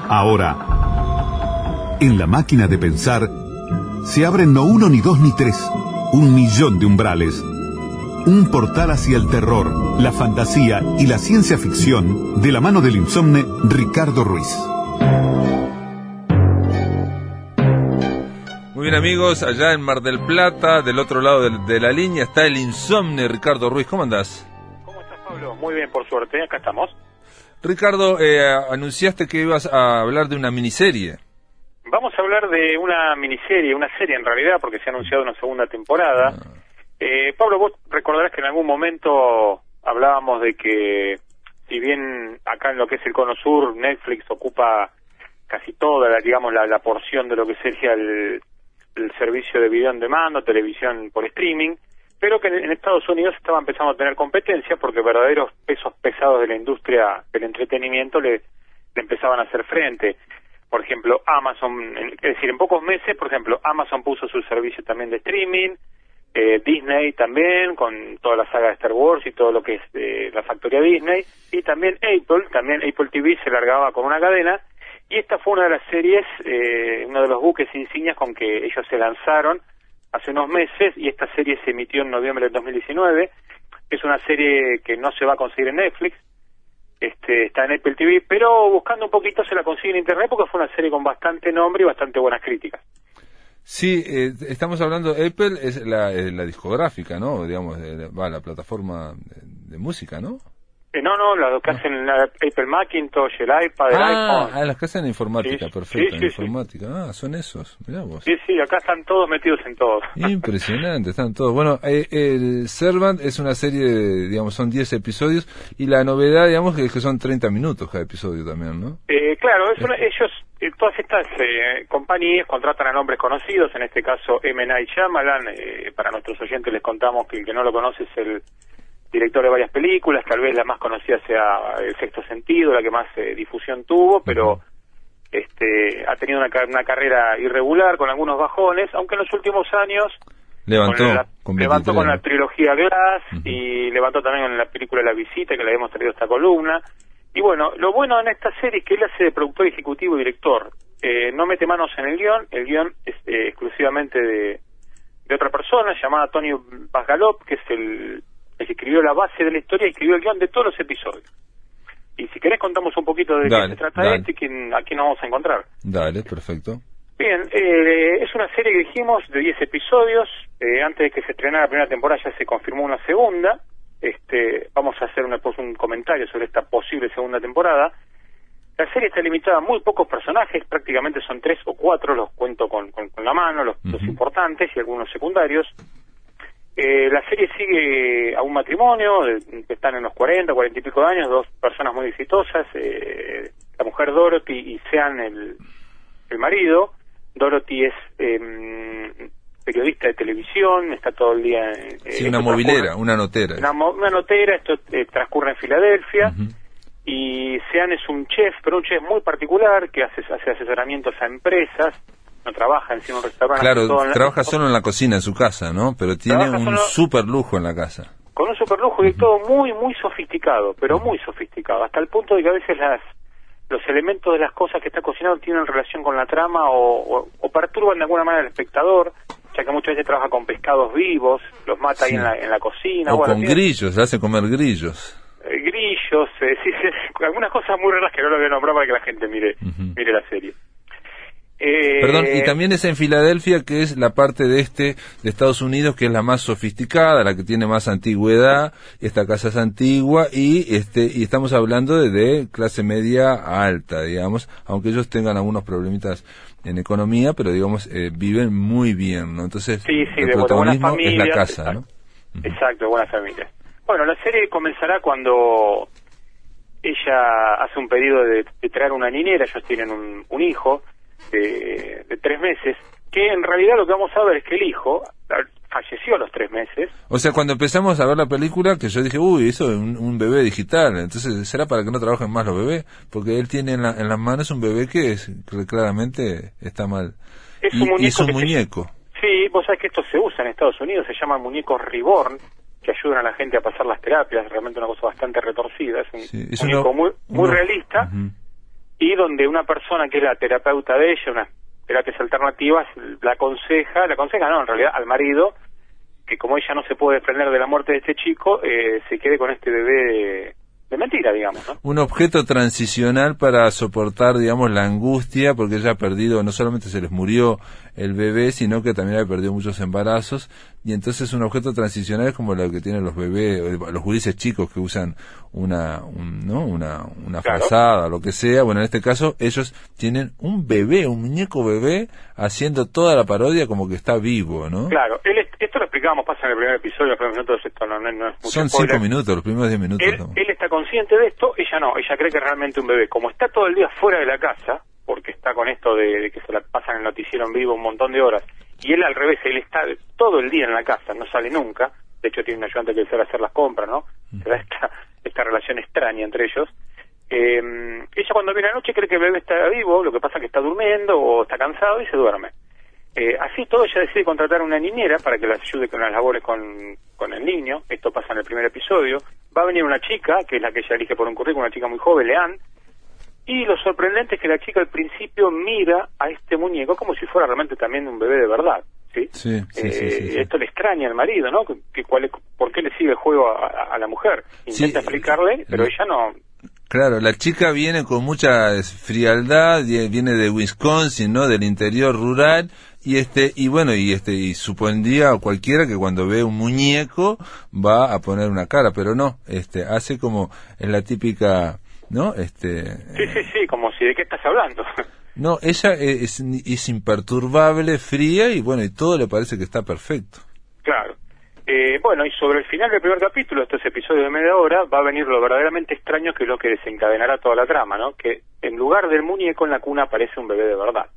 Ahora, en la máquina de pensar, se abren no uno, ni dos, ni tres, 1.000.000 de umbrales. Un portal hacia el terror, la fantasía y la ciencia ficción, de la mano del insomne Ricardo Ruiz. Muy bien, amigos, allá en Mar del Plata, del otro lado de la línea, está el insomne Ricardo Ruiz. ¿Cómo andás? ¿Cómo estás, Pablo? Muy bien, por suerte, acá estamos. Ricardo, anunciaste que ibas a hablar de una miniserie. Vamos a hablar de una miniserie, una serie en realidad, porque se ha anunciado una segunda temporada. Pablo, vos recordarás que en algún momento hablábamos de que, si bien acá en lo que es el Cono Sur, Netflix ocupa casi toda la porción de lo que sería el servicio de video en demanda, televisión por streaming, pero que en Estados Unidos estaba empezando a tener competencia porque verdaderos pesos pesados de la industria del entretenimiento le empezaban a hacer frente. Por ejemplo, Amazon, es decir, en pocos meses, por ejemplo, Amazon puso su servicio también de streaming, Disney también, con toda la saga de Star Wars y todo lo que es la factoría Disney, y también Apple TV se largaba con una cadena, y esta fue una de las series, uno de los buques insignias con que ellos se lanzaron hace unos meses, y esta serie se emitió en noviembre del 2019. Es una serie que no se va a conseguir en Netflix, está en Apple TV, pero buscando un poquito se la consigue en internet porque fue una serie con bastante nombre y bastante buenas críticas. Sí, estamos hablando, Apple es la discográfica, ¿no? Digamos, la plataforma de música, ¿no? No, lo que hacen la Apple Macintosh, el iPad, el iPhone. Las que hacen informática, sí, perfecto, sí, informática. Son esos, mirá vos. Sí, acá están todos metidos en todo. Impresionante, están todos. Bueno, el Servant es una serie, son 10 episodios, y la novedad, es que son 30 minutos cada episodio también, ¿no? Claro, ellos, todas estas compañías contratan a nombres conocidos, en este caso M. Night Shyamalan. Para nuestros oyentes les contamos que el que no lo conoce es el director de varias películas, tal vez la más conocida sea El Sexto Sentido, la que más difusión tuvo, pero ha tenido una carrera irregular, con algunos bajones, aunque en los últimos años levantó con la trilogía Glass, y levantó también en la película La Visita, que le habíamos traído esta columna. Y bueno, lo bueno en esta serie es que él hace de productor ejecutivo y director. No mete manos en el guión es exclusivamente de otra persona llamada Tony Basgalop, que es el que escribió la base de la historia y escribió el guión de todos los episodios. Y si querés contamos un poquito de qué se trata esto y a quién nos vamos a encontrar. Dale, perfecto. Bien, es una serie que dijimos de 10 episodios. Antes de que se estrenara la primera temporada ya se confirmó una segunda. Vamos a hacer un comentario sobre esta posible segunda temporada. La serie está limitada a muy pocos personajes, prácticamente son 3 o 4, los cuento con la mano, los importantes y algunos secundarios. La serie sigue a un matrimonio, que están en los 40 y pico de años, dos personas muy exitosas, la mujer Dorothy y Sean el marido. Dorothy es periodista de televisión, está todo el día... una movilera, una notera. Una notera, esto transcurre en Filadelfia, y Sean es un chef, pero un chef muy particular, que hace asesoramientos a empresas, no trabaja en un restaurante. Claro, trabaja solo en la cocina, en su casa, ¿no? Pero tiene un super lujo en la casa. Con un super lujo y todo muy, muy sofisticado, pero muy sofisticado, hasta el punto de que a veces los elementos de las cosas que está cocinando tienen relación con la trama o perturban de alguna manera al espectagor, ya que muchas veces trabaja con pescados vivos, los mata ahí en la cocina. O con grillos, hace comer grillos. Grillos, algunas cosas muy raras que no lo voy a nombrar para que la gente mire la serie. Perdón, y también es en Filadelfia, que es la parte de Estados Unidos que es la más sofisticada, la que tiene más antigüedad. Esta casa es antigua y estamos hablando de clase media alta, aunque ellos tengan algunos problemitas en economía, pero viven muy bien, ¿no? Entonces el protagonismo es la casa, ¿no? Exacto, buena familia. Bueno, la serie comenzará cuando ella hace un pedido de traer una niñera. Ellos tienen un hijo de 3 meses, que en realidad lo que vamos a ver es que el hijo falleció a los 3 meses. O sea, cuando empezamos a ver la película, que yo dije, eso es un bebé digital, entonces ¿será para que no trabajen más los bebés? Porque él tiene en las manos un bebé que claramente está mal. Es un muñeco. Sí, vos sabés que esto se usa en Estados Unidos, se llaman muñecos reborn, que ayudan a la gente a pasar las terapias, realmente una cosa bastante retorcida. Es un muñeco muy realista. y donde una persona que es la terapeuta de ella, unas terapias alternativas, la aconseja no, en realidad al marido, que como ella no se puede desprender de la muerte de este chico, se quede con este bebé de mentira, digamos, ¿no? Un objeto transicional para soportar, digamos, la angustia, porque ella ha perdido, no solamente se les murió el bebé, sino que también ha perdido muchos embarazos, y entonces un objeto transicional es como lo que tienen los bebés, los gurises chicos que usan una frazada, lo que sea. Bueno, en este caso ellos tienen un bebé, un muñeco bebé, haciendo toda la parodia como que está vivo, ¿no? Claro, esto lo explicábamos, pasa en el primer episodio, los primeros minutos, esto no es mucho Son spoiler. 5 minutos, los primeros 10 minutos. Él está consciente de esto, ella no, ella cree que es realmente un bebé. Como está todo el día fuera de la casa, porque está con esto de que se la pasan el noticiero en vivo un montón de horas, y él al revés, él está todo el día en la casa, no sale nunca, de hecho tiene un ayudante que le sale a hacer las compras, ¿no? Se da esta relación extraña entre ellos. Ella cuando viene a la noche cree que el bebé está vivo, lo que pasa es que está durmiendo o está cansado y se duerme. Así todo, ella decide contratar a una niñera para que la ayude con las labores con el niño. Esto pasa en el primer episodio. Va a venir una chica, que es la que ella elige por un currículum, una chica muy joven, Leanne. Y lo sorprendente es que la chica al principio mira a este muñeco como si fuera realmente también un bebé de verdad, ¿sí? Sí. Esto le extraña al marido, ¿no? ¿Por qué le sigue el juego a la mujer? Intenta explicarle, pero ella no... Claro, la chica viene con mucha frialdad, viene de Wisconsin, ¿no? Del interior rural, y supondría cualquiera que cuando ve un muñeco va a poner una cara, pero no, hace como en la típica, ¿no? Sí, como si de qué estás hablando. No, ella es imperturbable, fría, y bueno, y todo le parece que está perfecto. Claro. Y sobre el final del primer capítulo, estos episodios de media hora, va a venir lo verdaderamente extraño, que es lo que desencadenará toda la trama, ¿no? Que en lugar del muñeco en la cuna aparece un bebé de verdad.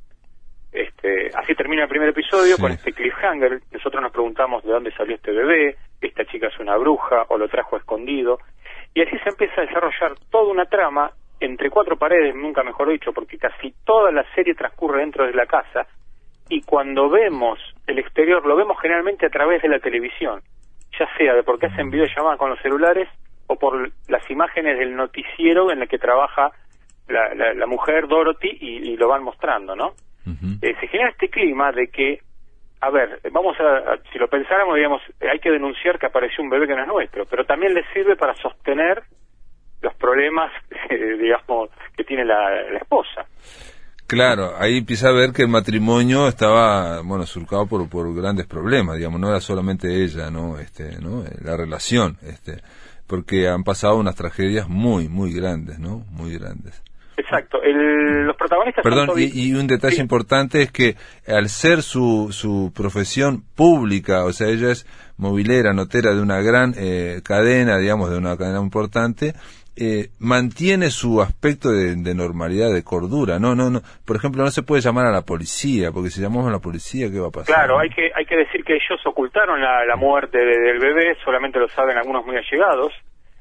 Así termina el primer episodio, sí, con este cliffhanger. Nosotros nos preguntamos de dónde salió este bebé, esta chica es una bruja o lo trajo escondido, y así se empieza a desarrollar toda una trama entre cuatro paredes, nunca mejor dicho, porque casi toda la serie transcurre dentro de la casa, y cuando vemos el exterior lo vemos generalmente a través de la televisión, ya sea de porque hacen videollamadas con los celulares o por las imágenes del noticiero en el que trabaja la mujer Dorothy, y lo van mostrando, ¿no? Uh-huh. Se genera este clima de que, a ver, si lo pensáramos, digamos, hay que denunciar que apareció un bebé que no es nuestro, pero también les sirve para sostener los problemas, digamos, que tiene la esposa. Claro, ahí empieza a ver que el matrimonio estaba, surcado por grandes problemas, digamos, no era solamente ella, ¿no? La relación, porque han pasado unas tragedias muy, muy grandes, ¿no? Muy grandes. Exacto. Los protagonistas... Perdón, y un detalle importante es que al ser su profesión pública, o sea, ella es movilera, notera de una gran cadena, digamos, de una cadena importante, mantiene su aspecto de normalidad, de cordura. No, por ejemplo, no se puede llamar a la policía, porque si llamamos a la policía, ¿qué va a pasar? Claro, ¿no? Hay que decir que ellos ocultaron la muerte del bebé, solamente lo saben algunos muy allegados,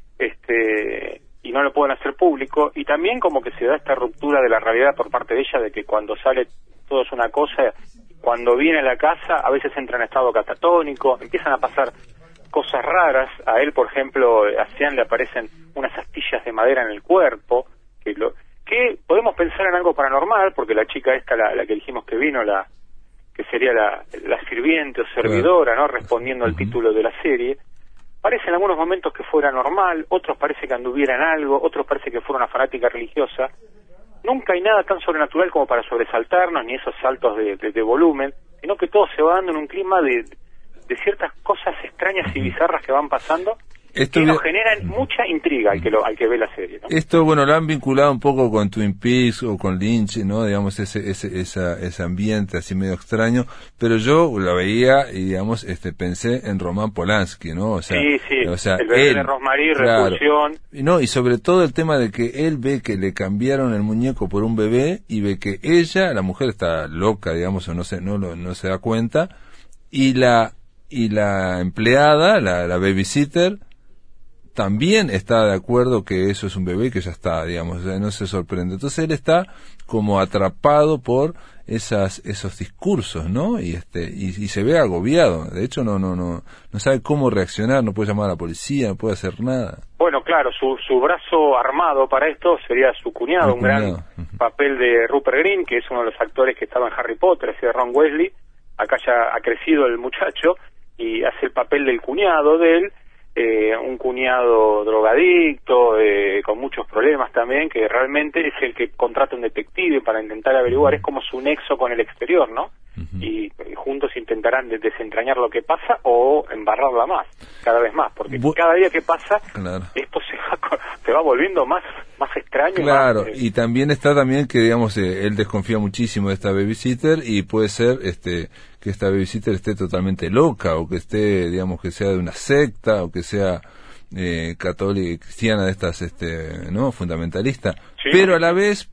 y no lo pueden hacer público, y también como que se da esta ruptura de la realidad por parte de ella, de que cuando sale todo es una cosa, cuando viene a la casa a veces entra en estado catatónico, empiezan a pasar cosas raras. A él, por ejemplo, a Sean le aparecen unas astillas de madera en el cuerpo, que podemos pensar en algo paranormal, porque la chica esta, la que dijimos que vino, que sería la sirviente o servidora, ¿no? Respondiendo al título de la serie, parece en algunos momentos que fuera normal, otros parece que anduviera en algo, otros parece que fuera una fanática religiosa. Nunca hay nada tan sobrenatural como para sobresaltarnos, ni esos saltos de volumen, sino que todo se va dando en un clima de ciertas cosas extrañas y bizarras que van pasando, que nos generan mucha intriga al que ve la serie, ¿no? Esto, lo han vinculado un poco con Twin Peaks o con Lynch, ¿no? Digamos, ese ambiente así medio extraño, pero yo lo veía y, digamos, pensé en Roman Polanski, ¿no? O sea, sí, el bebé de Rosemary, claro, Repulsión. Y sobre todo el tema de que él ve que le cambiaron el muñeco por un bebé y ve que la mujer está loca, digamos, o no se da cuenta, y la empleada, la babysitter, también está de acuerdo que eso es un bebé, que ya está, digamos, no se sorprende. Entonces él está como atrapado por esos discursos, ¿no? Y se ve agobiado. De hecho no sabe cómo reaccionar, no puede llamar a la policía, no puede hacer nada. Bueno, claro, su brazo armado para esto sería su cuñado, un gran papel de Rupert Grint, que es uno de los actores que estaba en Harry Potter, ese de Ron Weasley. Acá ya ha crecido el muchacho y hace el papel del cuñado de él, un cuñado drogadicto, con muchos problemas también, que realmente es el que contrata un detective para intentar averiguar, es como su nexo con el exterior, ¿no? Y juntos intentarán desentrañar lo que pasa o embarrarla más, cada vez más, porque cada día que pasa, esto se va volviendo más extraño. Claro, más, y también está también que, digamos, él desconfía muchísimo de esta babysitter y puede ser que esta babysitter esté totalmente loca o que esté, digamos, que sea de una secta o que sea católica, cristiana, de estas, ¿no? Fundamentalista. Sí. Pero a la vez,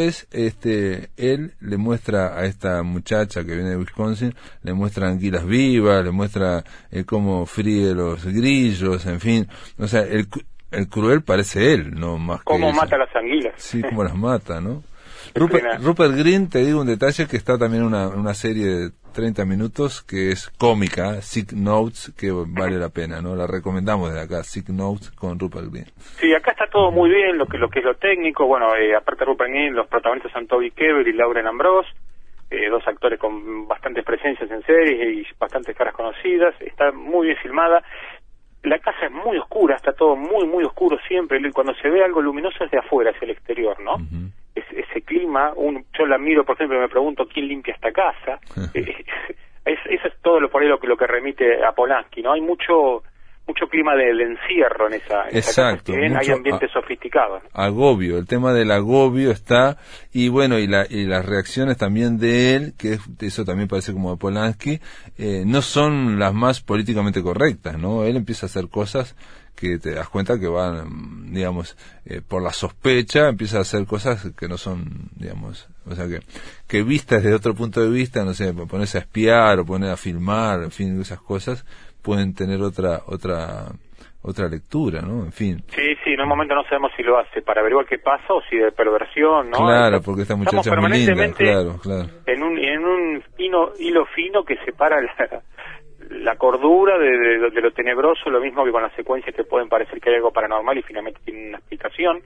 él le muestra a esta muchacha que viene de Wisconsin, le muestra anguilas vivas, le muestra cómo fríe los grillos, en fin. O sea, el cruel parece él, no más que cómo mata las anguilas. Sí, cómo las mata, ¿no? Rupert Grint, te digo un detalle, que está también una serie de 30 minutos que es cómica, Sick Notes, que vale la pena, ¿no? La recomendamos desde acá, Sick Notes con Rupert Grint. Sí, acá está todo muy bien, lo que es lo técnico. Bueno, aparte de Rupert Grint, los protagonistas son Toby Kebbell y Lauren Ambrose, dos actores con bastantes presencias en series y bastantes caras conocidas. Está muy bien filmada. La casa es muy oscura, está todo muy oscuro siempre. Cuando se ve algo luminoso es de afuera, es el exterior, ¿no? Ese clima, yo la miro, por ejemplo, y me pregunto quién limpia esta casa. Eso es todo por ahí lo que remite a Polanski, ¿no? Hay mucho clima del encierro en esa Exacto, casa. Hay ambientes sofisticados, ¿no? Agobio, el tema del agobio está, y bueno, y las reacciones también de él, que eso también parece como de Polanski, no son las más políticamente correctas, ¿no? Él empieza a hacer cosas que te das cuenta que van, digamos, por la sospecha, empieza a hacer cosas que no son, digamos, o sea, que vistas desde otro punto de vista, no sé, ponerse a espiar o poner a filmar, en fin, esas cosas pueden tener otra lectura, ¿no? En fin. Sí, en un momento no sabemos si lo hace para averiguar qué pasa o si de perversión, ¿no? Claro, porque esta muchacha es muy linda, claro. En un hilo fino que separa la cordura de lo tenebroso, lo mismo que con las secuencias que pueden parecer que hay algo paranormal y finalmente tienen una explicación.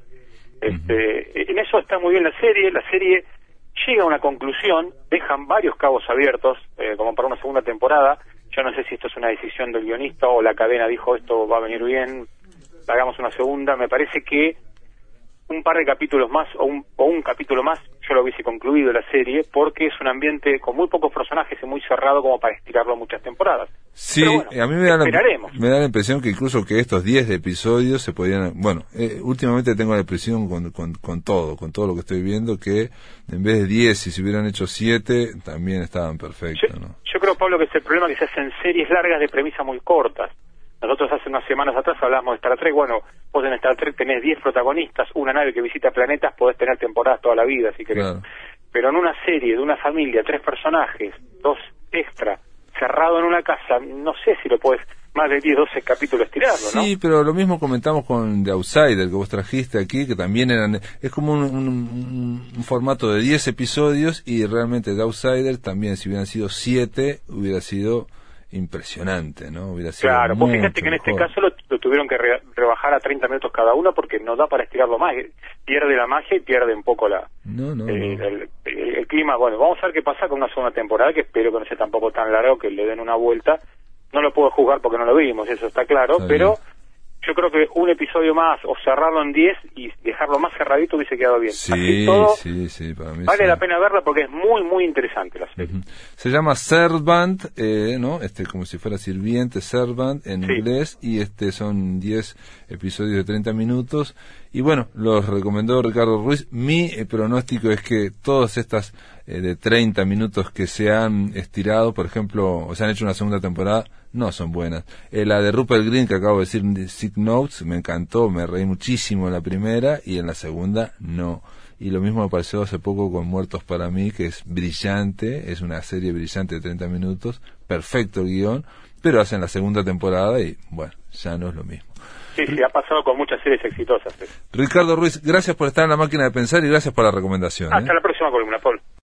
En eso está muy bien la serie llega a una conclusión, dejan varios cabos abiertos, como para una segunda temporada. Yo no sé si esto es una decisión del guionista o la cadena dijo esto va a venir bien, hagamos una segunda. Me parece que un par de capítulos más o un capítulo más yo lo hubiese concluido la serie, porque es un ambiente con muy pocos personajes y muy cerrado como para estirarlo muchas temporadas. Sí, bueno, a mí me da la impresión que incluso que estos 10 episodios se podían... Bueno, últimamente tengo la impresión con todo lo que estoy viendo, que en vez de 10, si se hubieran hecho 7, también estaban perfectos, ¿no? Yo creo, Pablo, que es el problema que se hacen series largas de premisas muy cortas. Nosotros hace unas semanas atrás hablábamos de Star Trek. Bueno, vos en Star Trek tenés 10 protagonistas, una nave que visita planetas, podés tener temporadas toda la vida, si querés. Claro. Pero en una serie de una familia, 3 personajes, 2 extra, cerrado en una casa, no sé si lo podés más de 10, 12 capítulos tirarlo, ¿no? Sí, pero lo mismo comentamos con The Outsider, que vos trajiste aquí, que también es como un formato de 10 episodios, y realmente The Outsider también, si hubieran sido 7, hubiera sido impresionante, ¿no? Hubiera sido claro, vos fíjate que en este caso lo tuvieron que rebajar a 30 minutos cada uno porque no da para estirarlo más, pierde la magia y pierde un poco el clima. Bueno, vamos a ver qué pasa con una segunda temporada, que espero que no sea tampoco tan largo, que le den una vuelta. No lo puedo juzgar porque no lo vimos, eso está claro, pero yo creo que un episodio más o cerrarlo en 10 y dejarlo más cerradito hubiese quedado bien. Sí, todo, sí, para mí vale la pena verla porque es muy interesante la serie. Se llama Servant, ¿no? Como si fuera sirviente, Servant en inglés, y son 10 episodios de 30 minutos. Y bueno, los recomendó Ricardo Ruiz. Mi pronóstico es que todas estas de 30 minutos que se han estirado, por ejemplo, o se han hecho una segunda temporada, no son buenas. La de Rupert Grint, que acabo de decir, Sick Notes, me encantó, me reí muchísimo en la primera, y en la segunda no. Y lo mismo me pareció hace poco con Muertos para mí, que es brillante, es una serie brillante de 30 minutos, perfecto el guión, pero hacen la segunda temporada y bueno, ya no es lo mismo. Sí, ha pasado con muchas series exitosas. Ricardo Ruiz, gracias por estar en La Máquina de Pensar y gracias por la recomendación. Hasta la próxima columna, Paul.